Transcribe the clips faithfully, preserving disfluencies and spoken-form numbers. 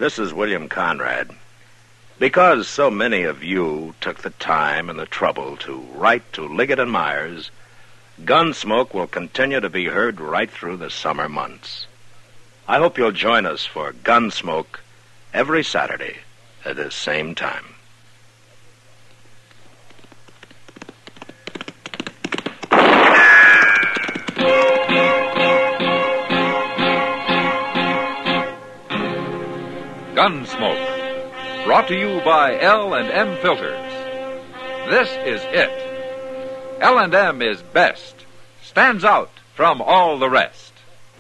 This is William Conrad. Because so many of you took the time and the trouble to write to Liggett and Myers, Gunsmoke will continue to be heard right through the summer months. I hope you'll join us for Gunsmoke every Saturday at this same time. Gunsmoke, brought to you by L and M Filters. This is it. L and M is best, stands out from all the rest.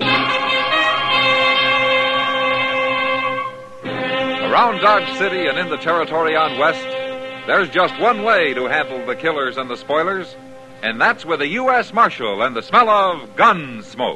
Around Dodge City and in the territory on West, there's just one way to handle the killers and the spoilers, and that's with a U S Marshal and the smell of gun smoke.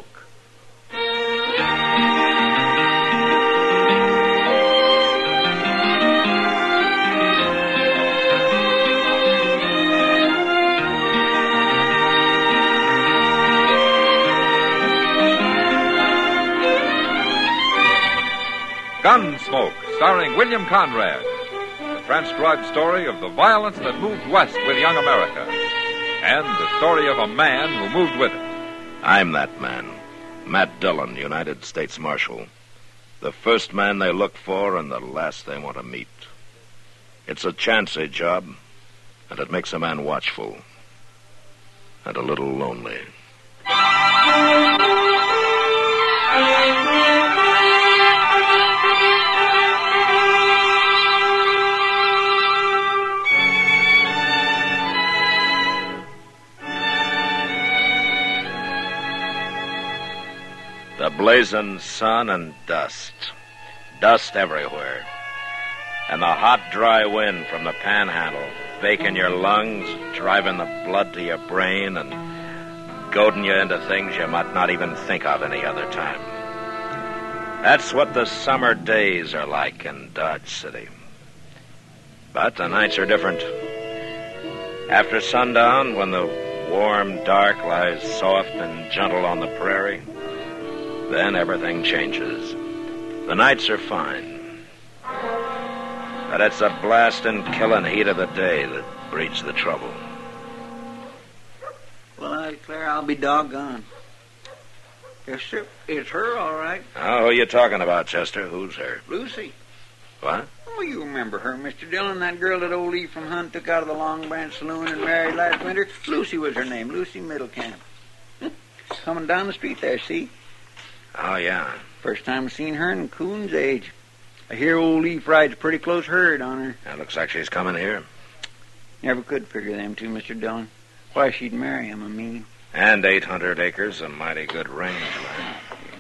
Gunsmoke, starring William Conrad. The transcribed story of the violence that moved west with young America. And the story of a man who moved with it. I'm that man, Matt Dillon, United States Marshal. The first man they look for and the last they want to meet. It's a chancy job, and it makes a man watchful. And a little lonely. The blazing sun and dust. Dust everywhere. And the hot, dry wind from the panhandle, baking your lungs, driving the blood to your brain, and goading you into things you might not even think of any other time. That's what the summer days are like in Dodge City. But the nights are different. After sundown, when the warm dark lies soft and gentle on the prairie, then everything changes. The nights are fine. But it's the blasting, killing heat of the day that breeds the trouble. Well, I declare I'll be doggone. Yes, sir. It's her, all right. Oh, who are you talking about, Chester? Who's her? Lucy. What? Oh, you remember her, Mister Dillon, that girl that old Ephraim Hunt took out of the Long Branch Saloon and married last winter? Lucy was her name, Lucy Middlecamp. Coming down the street there, see? Oh, yeah. First time I've seen her in Coon's age. I hear old Leaf rides a pretty close herd on her. That looks like she's coming here. Never could figure them two, Mister Dillon. Why she'd marry him, I mean. And eight hundred acres, a mighty good range land.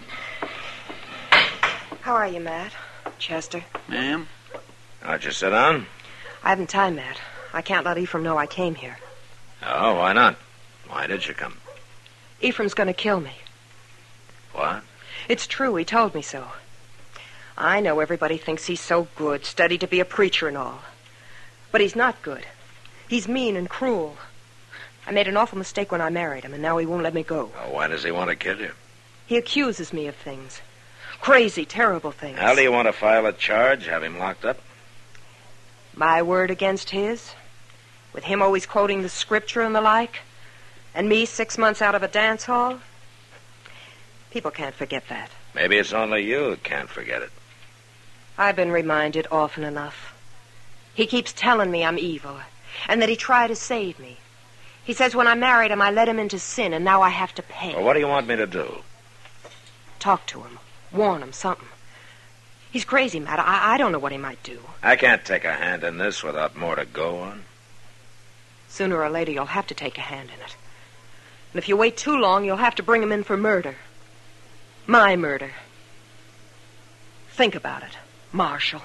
How are you, Matt? Chester? Ma'am? How'd you sit down? I haven't time, Matt. I can't let Ephraim know I came here. Oh, why not? Why did you come? Ephraim's going to kill me. What? It's true. He told me so. I know everybody thinks he's so good, studied to be a preacher and all. But he's not good. He's mean and cruel. I made an awful mistake when I married him, and now he won't let me go. Oh, why does he want to kill you? He accuses me of things. Crazy, terrible things. How do you want to file a charge, have him locked up? My word against his? With him always quoting the scripture and the like? And me six months out of a dance hall? People can't forget that. Maybe it's only you who can't forget it. I've been reminded often enough. He keeps telling me I'm evil, and that he tried to save me. He says when I married him, I led him into sin, and now I have to pay. Well, what do you want me to do? Talk to him. Warn him something. He's crazy, Matt. I, I don't know what he might do. I can't take a hand in this without more to go on. Sooner or later, you'll have to take a hand in it. And if you wait too long, you'll have to bring him in for murder. My murder. Think about it, Marshal.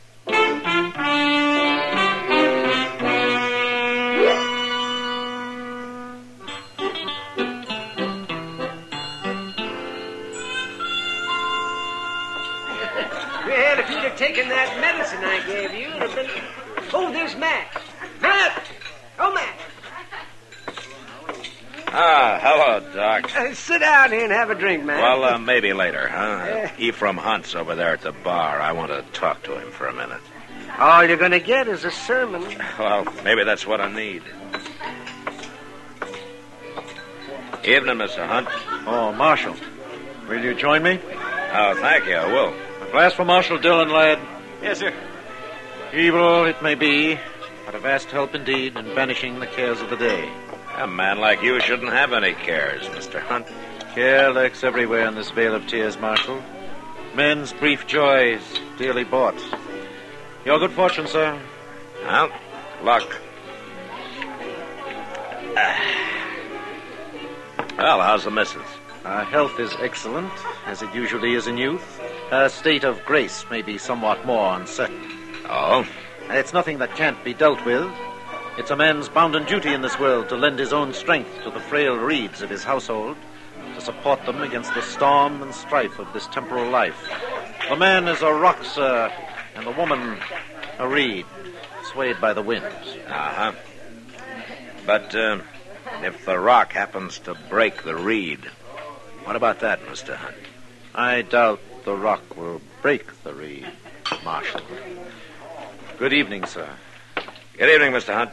Well, if you'd have taken that medicine I gave you, it'd have been... Oh, there's Matt. Matt! Oh, Matt! Ah, hello, Doc. Uh, sit down here and have a drink, man. Well, uh, maybe later, huh? Ephraim Hunt's over there at the bar. I want to talk to him for a minute. All you're going to get is a sermon. Well, maybe that's what I need. Evening, Mister Hunt. Oh, Marshal. Will you join me? Oh, thank you. I will. A glass for Marshal Dillon, lad. Yes, sir. Evil it may be, but a vast help indeed in banishing the cares of the day. A man like you shouldn't have any cares, Mister Hunt. Care lurks everywhere in this vale of tears, Marshal. Men's brief joys, dearly bought. Your good fortune, sir. Well, luck. Well, how's the missus? Her health is excellent, as it usually is in youth. Her state of grace may be somewhat more uncertain. Oh? It's nothing that can't be dealt with. It's a man's bounden duty in this world to lend his own strength to the frail reeds of his household, to support them against the storm and strife of this temporal life. The man is a rock, sir, and the woman a reed, swayed by the winds. Uh-huh. But, uh, if the rock happens to break the reed, what about that, Mister Hunt? I doubt the rock will break the reed, Marshal. Good evening, sir. Good evening, Mister Hunt.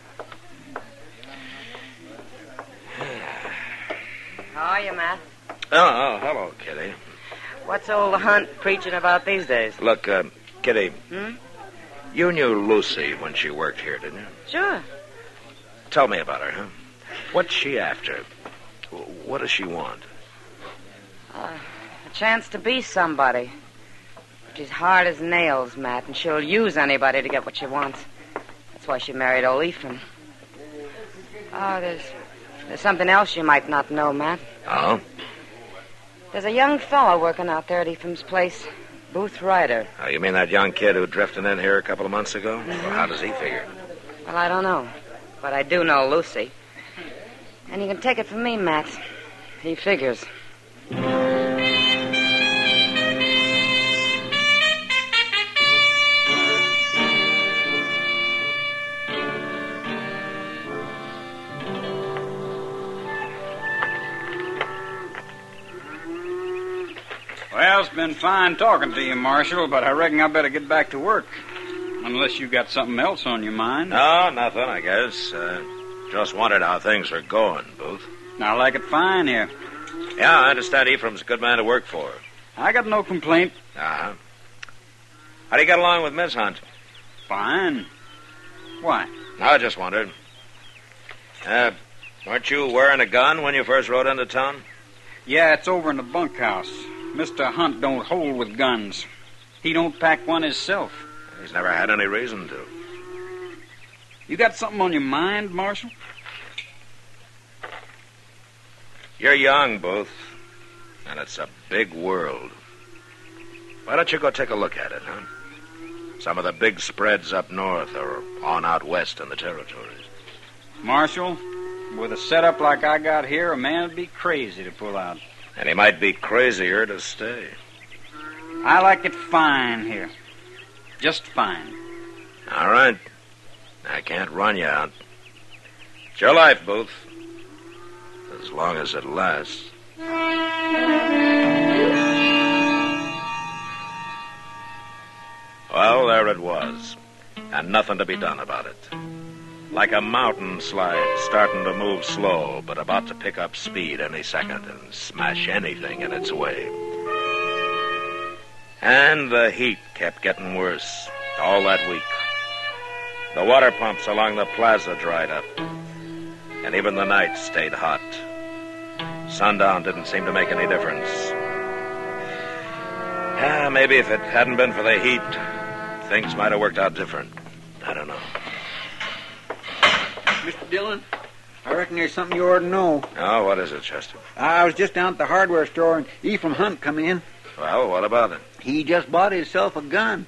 How are you, Matt? Oh, oh, hello, Kitty. What's old Hunt preaching about these days? Look, uh, Kitty, Hmm? you knew Lucy when she worked here, didn't you? Sure. Tell me about her, huh? What's she after? What does she want? Uh, a chance to be somebody. She's hard as nails, Matt, and she'll use anybody to get what she wants. That's why she married old Ephraim. Oh, there's, there's something else you might not know, Matt. Oh? There's a young fellow working out there at Ephraim's place, Booth Ryder. Oh, you mean that young kid who drifted in here a couple of months ago? Well, how does he figure? Well, I don't know, but I do know Lucy. And you can take it from me, Matt. He figures. Well, it's been fine talking to you, Marshal, but I reckon I better get back to work. Unless you got something else on your mind. No, nothing, I guess. Uh, just wondered how things are going, Booth. I like it fine here. Yeah, I understand Ephraim's a good man to work for. I got no complaint. Uh-huh. How do you get along with Miss Hunt? Fine. Why? I just wondered. Uh, weren't you wearing a gun when you first rode into town? Yeah, it's over in the bunkhouse. Mister Hunt don't hold with guns. He don't pack one himself. He's never had any reason to. You got something on your mind, Marshal? You're young, Booth, and it's a big world. Why don't you go take a look at it, huh? Some of the big spreads up north or on out west in the territories. Marshal, with a setup like I got here, a man would be crazy to pull out. And he might be crazier to stay. I like it fine here. Just fine. All right. I can't run you out. It's your life, Booth. As long as it lasts. Well, there it was. And nothing to be done about it. Like a mountain slide starting to move slow, but about to pick up speed any second and smash anything in its way. And the heat kept getting worse all that week. The water pumps along the plaza dried up, and even the night stayed hot. Sundown didn't seem to make any difference. Ah, maybe if it hadn't been for the heat, things might have worked out different. I don't know. Mister Dillon, I reckon there's something you ought to know. Oh, what is it, Chester? I was just down at the hardware store, and Ephraim Hunt come in. Well, what about it? He just bought himself a gun.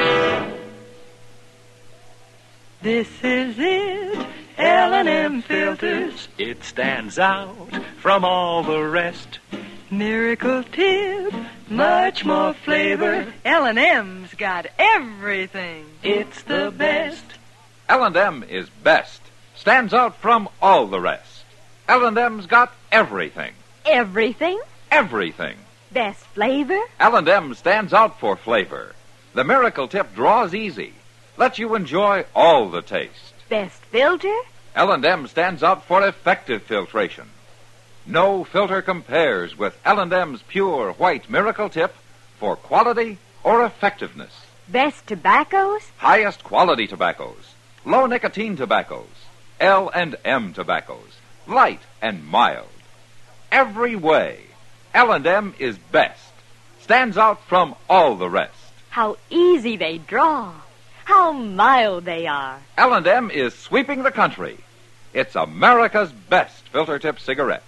This is it, L and M Filter. It stands out from all the rest. Miracle Tip, much more flavor. L and M's got everything. It's the best. L and M is best. Stands out from all the rest. L and M's got everything. Everything? Everything. Best flavor? L and M stands out for flavor. The Miracle Tip draws easy. Lets you enjoy all the taste. Best filter? L and M stands out for effective filtration. No filter compares with L and M's pure white Miracle Tip for quality or effectiveness. Best tobaccos? Highest quality tobaccos. Low nicotine tobaccos. L and M tobaccos. Light and mild. Every way, L and M is best. Stands out from all the rest. How easy they draw. How mild they are. L and M is sweeping the country. It's America's best filter tip cigarette.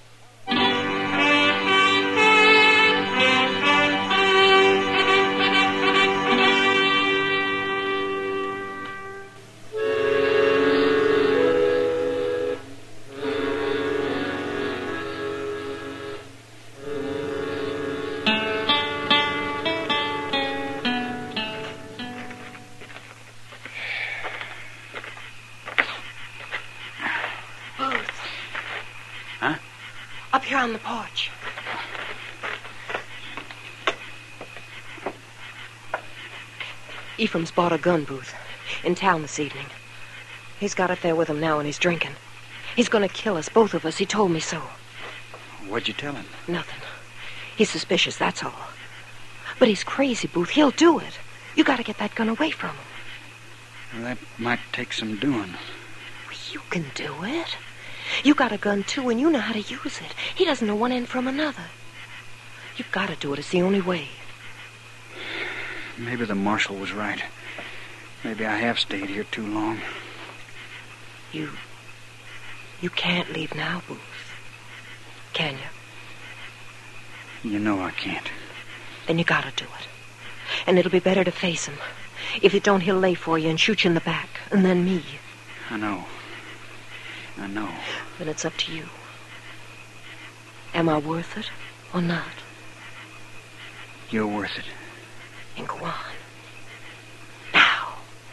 Up here on the porch. Ephraim's bought a gun booth in town this evening. He's got it there with him now and he's drinking. He's going to kill us, both of us. He told me so. What'd you tell him? Nothing. He's suspicious, that's all. But he's crazy, Booth. He'll do it. You got to get that gun away from him. Well, that might take some doing. You can do it. You got a gun, too, and you know how to use it. He doesn't know one end from another. You've got to do it. It's the only way. Maybe the marshal was right. Maybe I have stayed here too long. You... You can't leave now, Booth. Can you? You know I can't. Then you got to do it. And it'll be better to face him. If you don't, he'll lay for you and shoot you in the back. And then me. I know. I know. Then it's up to you. Am I worth it or not? You're worth it. Then go on. Now.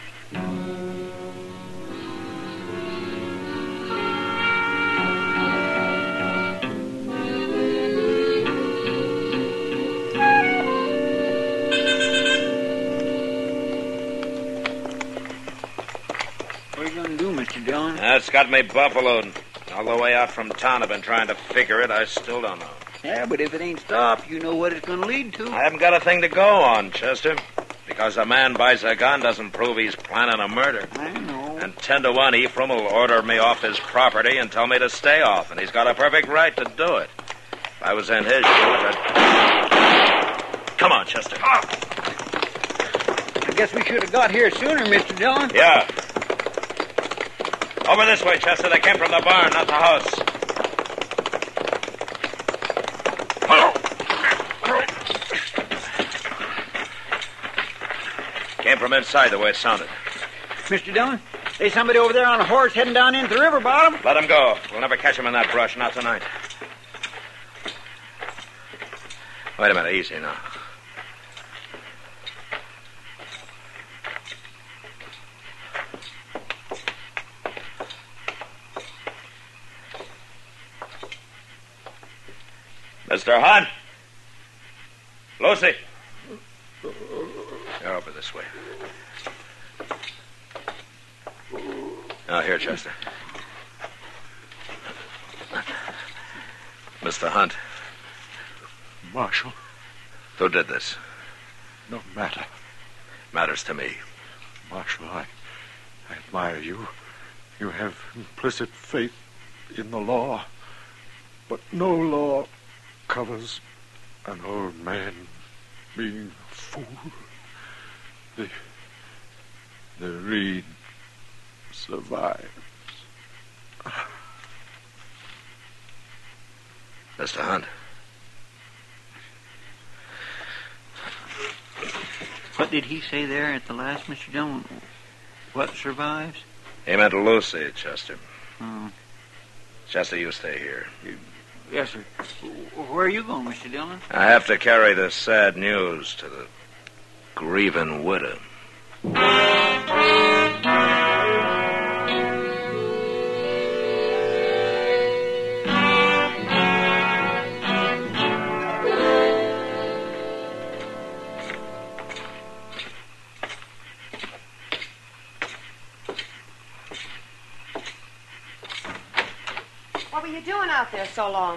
What are you going to do, Mister Dillon? That's got me buffaloed. All the way out from town, I've been trying to figure it. I still don't know. Yeah, but if it ain't stopped, you know what it's going to lead to. I haven't got a thing to go on, Chester. Because a man buys a gun doesn't prove he's planning a murder. I know. And ten to one, Ephraim will order me off his property and tell me to stay off, and he's got a perfect right to do it. If I was in his shoes, I'd... Come on, Chester. I guess we should have got here sooner, Mister Dillon. Yeah. Over this way, Chester. They came from the barn, not the house. Came from inside the way it sounded. Mister Dillon, there's somebody over there on a horse heading down into the river bottom. Let him go. We'll never catch him in that brush, not tonight. Wait a minute, easy now. Mister Hunt! Lucy! You're over this way. Now, here, Chester. Mister Hunt. Marshal. Who did this? No matter. Matters to me. Marshal, I, I admire you. You have implicit faith in the law. But no law covers an old man being a fool. The, the reed survives. Mister Hunt. What did he say there at the last, Mister Dillon? What survives? He meant Lucy, Chester. Oh. Chester, you stay here. Yes, sir. Where are you going, Mister Dillon? I have to carry this sad news to the grieving widow. What were you doing out there so long?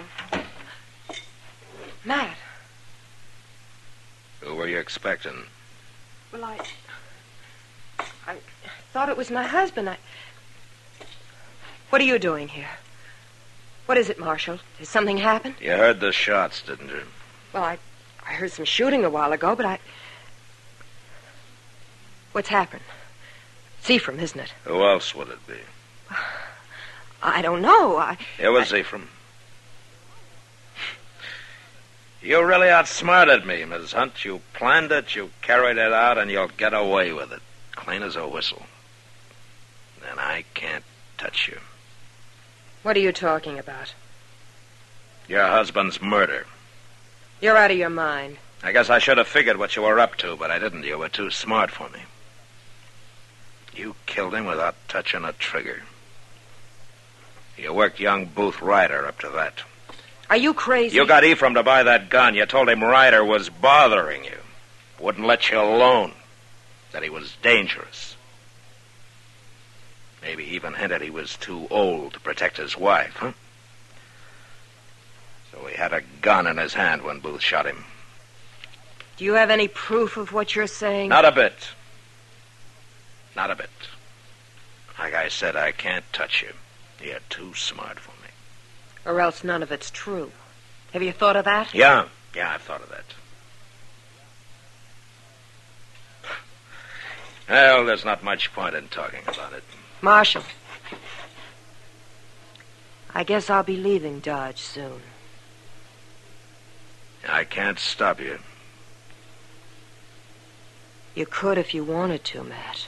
Matt. Who were you expecting? Well, I... I thought it was my husband. I... What are you doing here? What is it, Marshal? Did something happen? You heard the shots, didn't you? Well, I, I heard some shooting a while ago, but I... What's happened? It's Ephraim, isn't it? Who else would it be? I don't know. I... It was I... Ephraim. You really outsmarted me, Miss Hunt. You planned it, you carried it out, and you'll get away with it. Clean as a whistle. And I can't touch you. What are you talking about? Your husband's murder. You're out of your mind. I guess I should have figured what you were up to, but I didn't. You were too smart for me. You killed him without touching a trigger. You worked young Booth Ryder up to that. Are you crazy? You got Ephraim to buy that gun. You told him Ryder was bothering you. Wouldn't let you alone. That he was dangerous. Maybe even hinted he was too old to protect his wife, huh? So he had a gun in his hand when Booth shot him. Do you have any proof of what you're saying? Not a bit. Not a bit. Like I said, I can't touch you. You're too smart for me. Or else none of it's true. Have you thought of that? Yeah. Yeah, I've thought of that. Well, there's not much point in talking about it. Marshal, I guess I'll be leaving Dodge soon. I can't stop you. You could if you wanted to, Matt.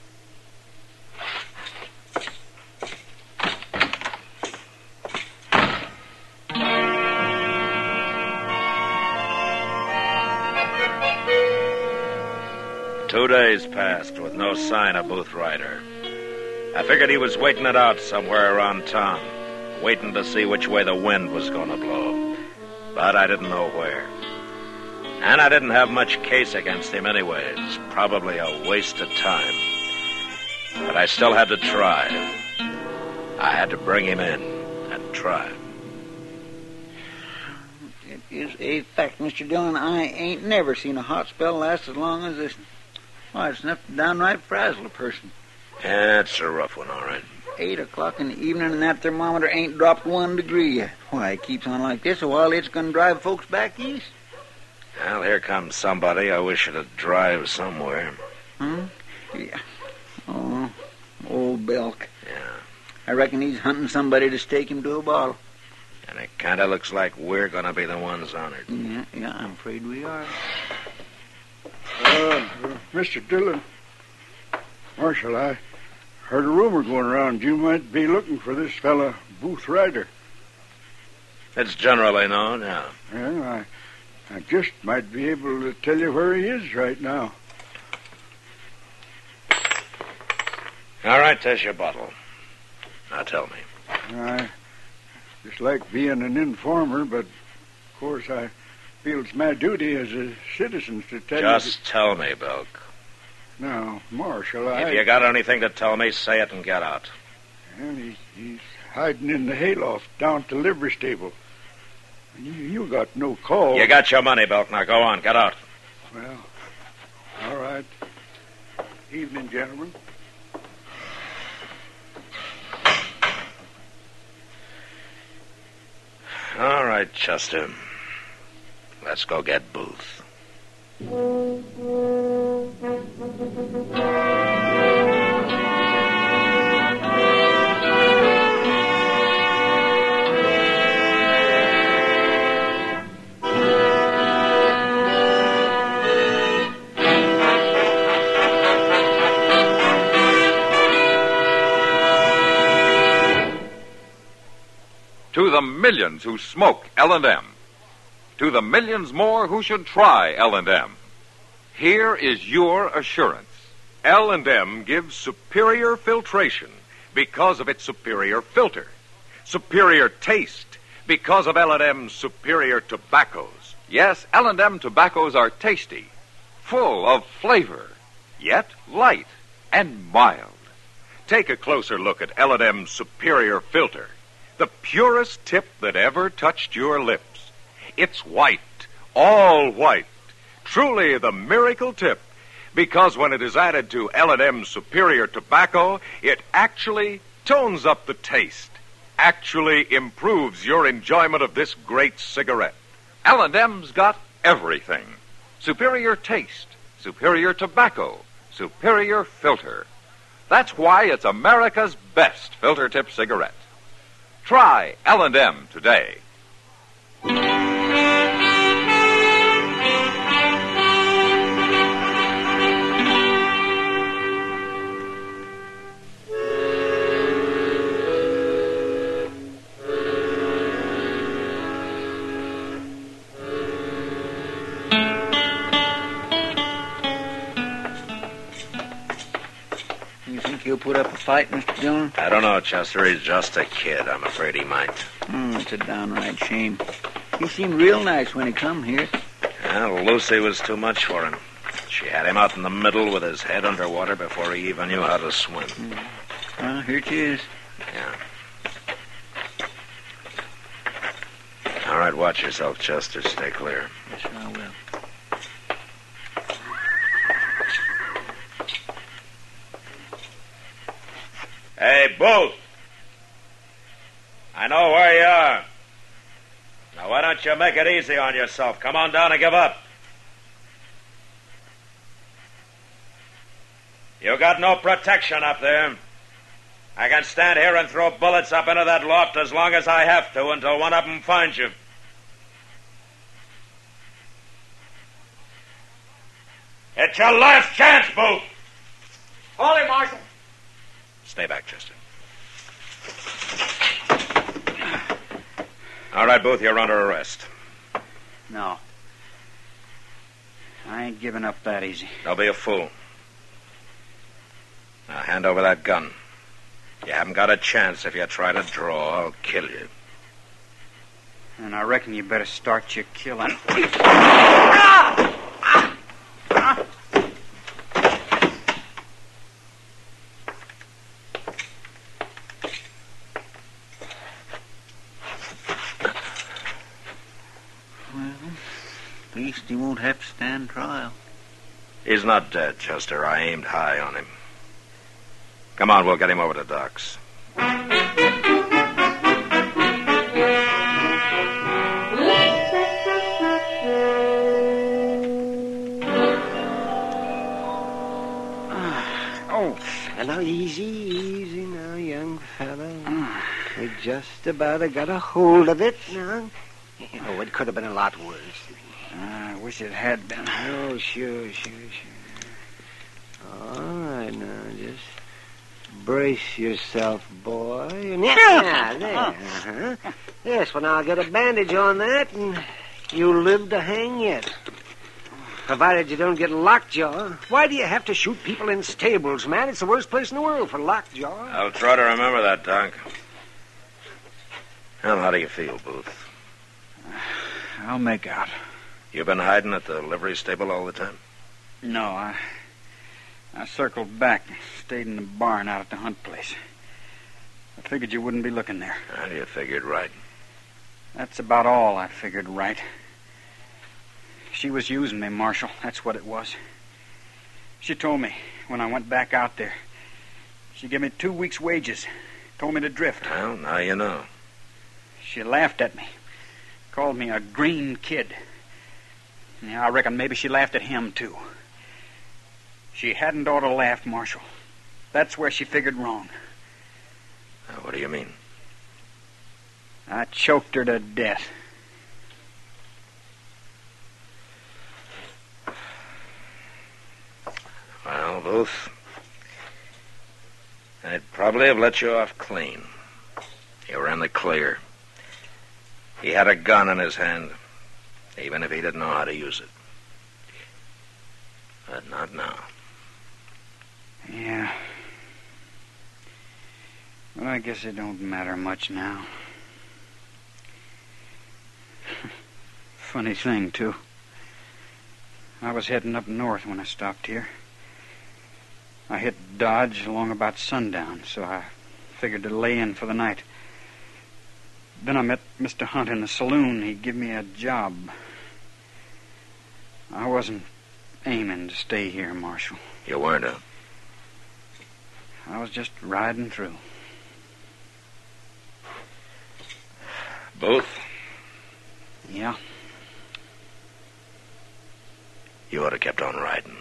Two days passed with no sign of Booth Ryder. I figured he was waiting it out somewhere around town, waiting to see which way the wind was going to blow. But I didn't know where. And I didn't have much case against him anyways. Probably a waste of time. But I still had to try. I had to bring him in and try. It is a fact, Mister Dillon. I ain't never seen a hot spell last as long as this. Why, it's enough to downright frazzle a person. Yeah, it's a rough one, all right. Eight o'clock in the evening and that thermometer ain't dropped one degree yet. Why, it keeps on like this a while, it's going to drive folks back east. Well, here comes somebody I wish it'd drive somewhere. Hmm? Yeah. Oh, old Belk. Yeah. I reckon he's hunting somebody to stake him to a bottle. And it kind of looks like we're going to be the ones honored. Yeah, yeah, I'm afraid we are. Uh, uh, Mister Dillon, Marshal, I heard a rumor going around you might be looking for this fella, Booth Ryder. It's generally known, yeah. Well, I, I just might be able to tell you where he is right now. All right, there's your bottle. Now tell me. I just like being an informer, but of course I feel it's my duty as a citizen to tell Just you... Just tell me, Belk. Now, Marshal, I... If you got anything to tell me, say it and get out. Well, he, he's hiding in the hayloft down at the livery stable. You, you got no call. You got your money, Belk. Now go on, get out. Well, all right. Evening, gentlemen. All right, Chester. Let's go get Booth. the millions who smoke L and M. To the millions more who should try L and M. Here is your assurance. L and M gives superior filtration because of its superior filter. Superior taste because of L and M's superior tobaccos. Yes, L and M tobaccos are tasty, full of flavor, yet light and mild. Take a closer look at L and M's superior filter, the purest tip that ever touched your lips. It's white, all white, truly the miracle tip, because when it is added to L and M's superior tobacco, it actually tones up the taste, actually improves your enjoyment of this great cigarette. L and M's got everything. Superior taste, superior tobacco, superior filter. That's why it's America's best filter tip cigarette. Try L and M today. He'll put up a fight, Mister Dillon? I don't know, Chester. He's just a kid. I'm afraid he might. Hmm, it's a downright shame. He seemed real nice when he come here. Well, Lucy was too much for him. She had him out in the middle with his head underwater before he even knew how to swim. Hmm. Well, here she is. Yeah. All right, watch yourself, Chester. Stay clear. Yes, I will. Hey, Booth. I know where you are. Now, why don't you make it easy on yourself? Come on down and give up. You got no protection up there. I can stand here and throw bullets up into that loft as long as I have to until one of them finds you. It's your last chance, Booth. Hold him, Marshal. Stay back, Chester. All right, Booth, you're under arrest. No. I ain't giving up that easy. Don't be a fool. Now, hand over that gun. You haven't got a chance. If you try to draw, I'll kill you. And I reckon you better start your killing. At least he won't have to stand trial. He's not dead, Chester. I aimed high on him. Come on, we'll get him over to Doc's. Oh, fellow, easy, easy now, young fellow. We just about got a hold of it now. Oh, it could have been a lot worse. I wish it had been. Oh, sure, sure, sure. All right, now, just brace yourself, boy. And yeah, there. Uh-huh. Yes, well, now I'll get a bandage on that, and you'll live to hang yet. Provided you don't get lockjaw. Why do you have to shoot people in stables, man? It's the worst place in the world for lockjaw. I'll try to remember that, Doc. Well, how do you feel, Booth? I'll make out. You been hiding at the livery stable all the time? No, I I circled back and stayed in the barn out at the Hunt place. I figured you wouldn't be looking there. Well, you figured right. That's about all I figured right. She was using me, Marshal. That's what it was. She told me when I went back out there. She gave me two weeks' wages. Told me to drift. Well, now you know. She laughed at me. Called me a green kid. Yeah, I reckon maybe she laughed at him, too. She hadn't ought to laugh, Marshal. That's where she figured wrong. Now, what do you mean? I choked her to death. Well, Booth, I'd probably have let you off clean. You were in the clear. He had a gun in his hand, even if he didn't know how to use it. But not now. Yeah. Well, I guess it don't matter much now. Funny thing, too. I was heading up north when I stopped here. I hit Dodge along about sundown, so I figured to lay in for the night. Then I met Mister Hunt in the saloon. He gave me a job. I wasn't aiming to stay here, Marshal. You weren't, huh? I was just riding through. Both? Yeah. You ought to kept on riding.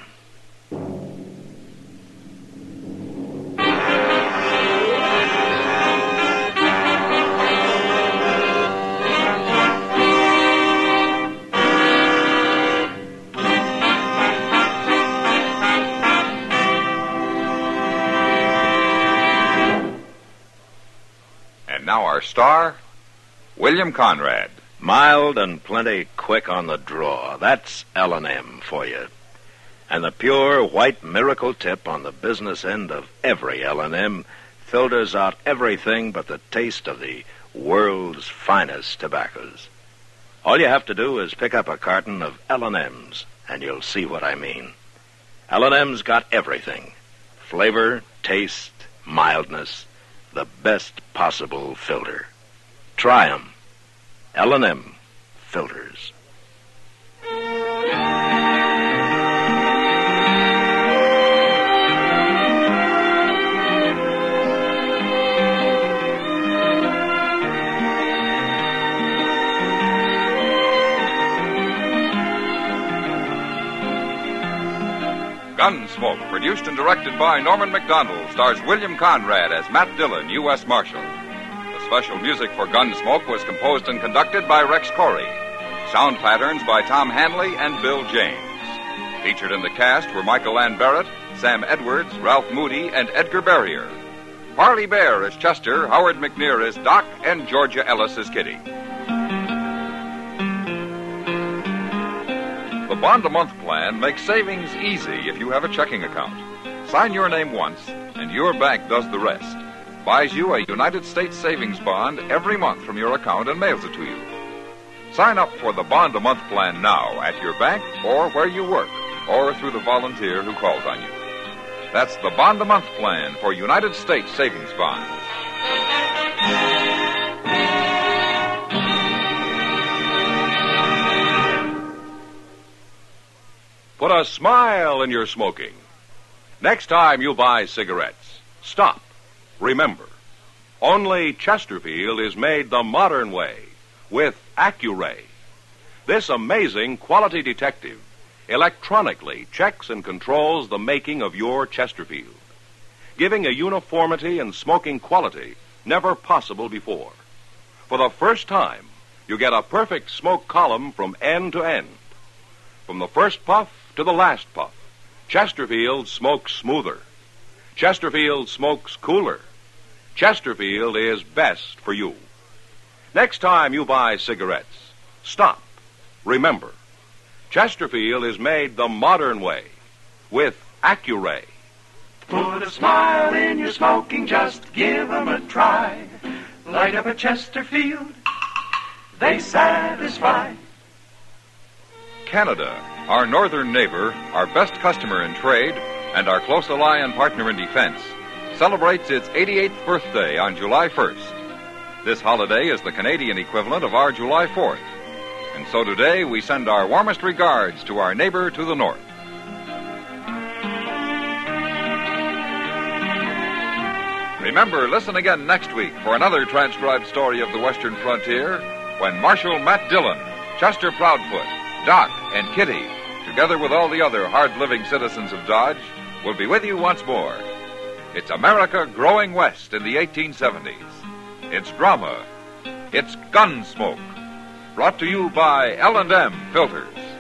And now our star, William Conrad. Mild and plenty quick on the draw. That's L and M for you. And the pure white miracle tip on the business end of every L and M filters out everything but the taste of the world's finest tobaccos. All you have to do is pick up a carton of L and M's, and you'll see what I mean. L and M's got everything. Flavor, taste, mildness, the best possible filter. Try 'em. L and M filters. Gunsmoke, produced and directed by Norman Macdonald, stars William Conrad as Matt Dillon, U S Marshal. The special music for Gunsmoke was composed and conducted by Rex Corey. Sound patterns by Tom Hanley and Bill James. Featured in the cast were Michael Ann Barrett, Sam Edwards, Ralph Moody, and Edgar Barrier. Parley Bear as Chester, Howard McNear as Doc, and Georgia Ellis as Kitty. The Bond-a-Month plan makes savings easy if you have a checking account. Sign your name once, and your bank does the rest. Buys you a United States savings bond every month from your account and mails it to you. Sign up for the Bond-a-Month plan now at your bank or where you work, or through the volunteer who calls on you. That's the Bond-a-Month plan for United States savings bonds. Put a smile in your smoking. Next time you buy cigarettes, stop. Remember, only Chesterfield is made the modern way with Accuray. This amazing quality detective electronically checks and controls the making of your Chesterfield, giving a uniformity and smoking quality never possible before. For the first time, you get a perfect smoke column from end to end. From the first puff to the last puff, Chesterfield smokes smoother. Chesterfield smokes cooler. Chesterfield is best for you. Next time you buy cigarettes, stop. Remember, Chesterfield is made the modern way with Accuray. Put a smile in your smoking, just give 'em a try. Light up a Chesterfield, they satisfy. Canada, our northern neighbor, our best customer in trade, and our close ally and partner in defense, celebrates its eighty-eighth birthday on July first. This holiday is the Canadian equivalent of our July fourth. And so today we send our warmest regards to our neighbor to the north. Remember, listen again next week for another transcribed story of the Western frontier when Marshal Matt Dillon, Chester Proudfoot, Doc, and Kitty, together with all the other hard-living citizens of Dodge, will be with you once more. It's America growing west in the eighteen seventies. It's drama. It's Gunsmoke. Brought to you by L and M Filters.